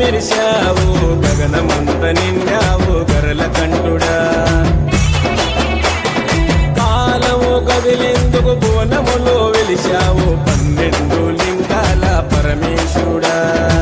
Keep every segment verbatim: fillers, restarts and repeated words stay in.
మెరిశావు గగనమంత నిండావు గరల కంఠుడా. కాలము కదిలేందుకు భువనములో వెలిశావు పన్నెండు లింగాల పరమేశుడా.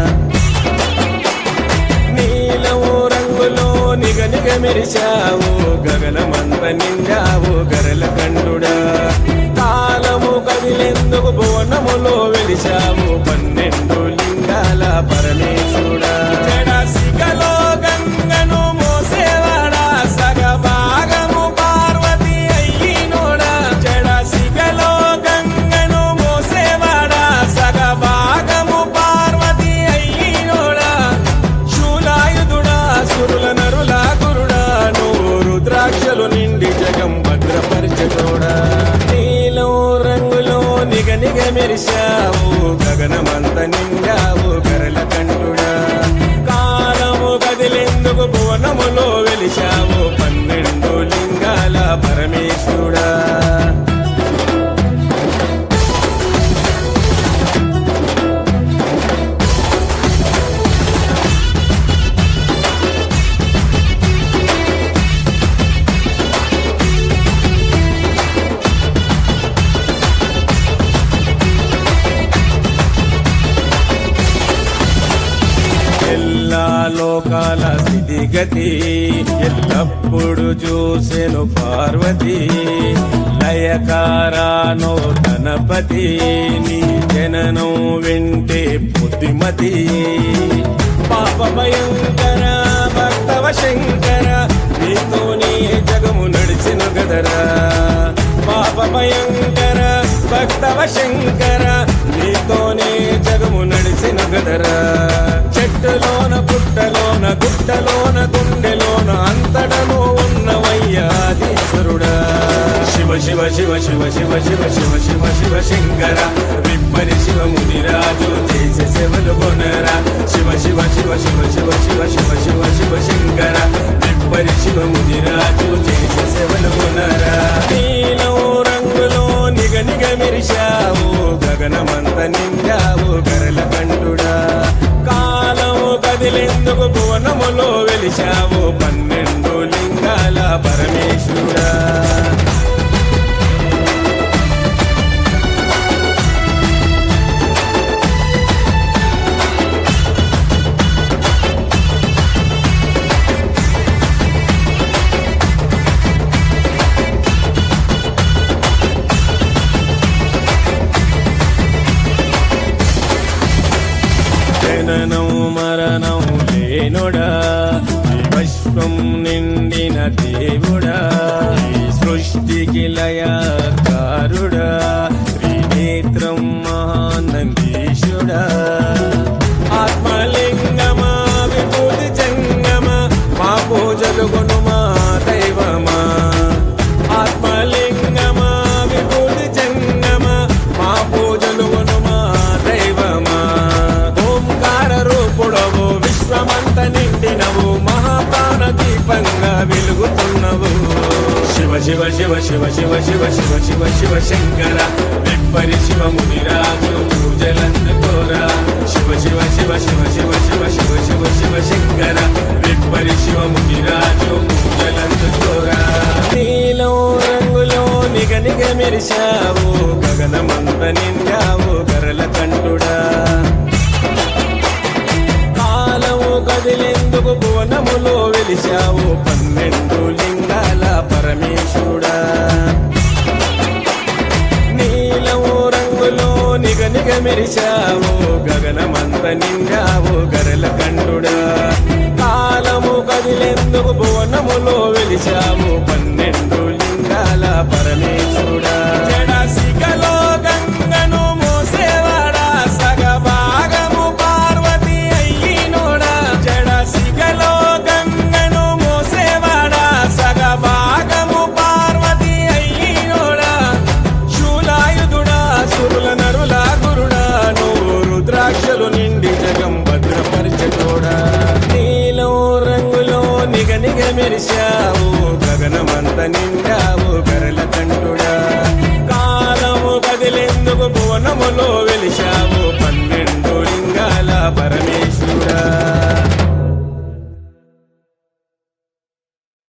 నీలము రంగులో నిగ నిగ మెరిశావు గగనమంత నిండావు గరల కంఠుడా. కాలము కదిలేందుకు భువనములో వెలిశావు పన్నెండు లింగాల పరమేశుడా. జడసికలో గంగను మోసేవాడా సగభాగము పార్వతి అయ్యినోడా. జడసికలో గంగను మోసేవాడా సగభాగము పార్వతి అయ్యినోడా. శూలాయుధుడా సురుల నరుల గురుడా నువ్వు రుద్రాక్షలు నిండి జగం భద్రపరిచతోడా. నీలం రంగులో నిగ నిగ మెరిశావు గగనమంత నిండావు గరల కంఠుడా. కాలము కదిలేందుకు భువనములో వెలిశావు పన్నెండు లింగాల పరమేశుడా. ఎల్లా లోకాల స్థితిగతి ఎల్లప్పుడు చూసెను పార్వతి. లయకారానో గణపతి నీ జననం వింటే బుద్ధిమతి. పాప భయంకర భక్తవ శంకర నీతోనే జగము నడిచిన గదరా. పాప భయంకర భక్తవ శంకర నీతోనే జగము నడిచిన గదరా. చెట్టులోన పుట్టలోన గుట్టలోన గుండెలోన అంతటను ఉన్నవయ్యాదీశ్వరుడా. శివ శివ శివ శివ శివ శివ శివ శివ శివ శంకర విప్పరి శివ మునిరాజు చేసే సేవలు కొనరా. శివ శివ శివ శివ శివ శివ శివ శివ శివ శంకర విప్పరి శివ మునిరాజు చేసే సేవలు కొనరా. నీలం రంగులో నిగ నిగ మెరిశావు గగనమంత నిండావు గరల కంఠుడా. కాలము కదిలేందుకు భువనములో వెలిశావు పన్నెండు లింగాల పరమేశుడా. జననం మరణం లేనుడా విశ్వం నిండిన దేవుడా. ఈ సృష్టికి లయకారుడా త్రినేత్రం మహానందీశుడా. ఆత్మలింగమా విభూతి జంగమా మా పూజలు గుణమా దైవమా. ఆత్మలింగమా విభూతి జంగమా మా పూజలు గుణమా దైవమా. రూపుడవు విశ్వమంత నిండినవు మహాప్రాణ దీపంగా వెలుగుతున్నవు. శివ శివ శివ శివ శివ శివ శివ శివ శివ శంకర విప్పరి శివ మునిరాజు పూజలందుకోరా. శివ శివ శివ శివ శివ శివ శివ శివ శివ శంకర విప్పరి శివ మునిరాజు పూజలందుకోరా. నీలం రంగులో నిగ నిగ మెరిశావు గగనమంత నిండావు గరల కంఠుడా. కదిలేందుకు భువనములో వెలిశావు పన్నెండు లింగాల పరమేశుడా. నీలము రంగులో నిగ నిగ మెరిశావు గగనమంత నిండావు గరల కంఠుడా. కాలము కదిలేందుకు భువనములో వెలిశావు పన్నెండు లింగాల పరమేశుడా. జడసికలో గంగను మోసేవాడా సగభాగము పార్వతి అయ్యినోడా. జడసికలో గంగను మోసేవాడా సగభాగము పార్వతి అయ్యినోడా. శూలాయుధుడా సురుల నరుల గురుడా నువ్వు రుద్రాక్షలు నిండి జగం భద్రపరిచతోడా. నీలం రంగులో నిగ నిగ మెరిశావు గగనమంత నిండా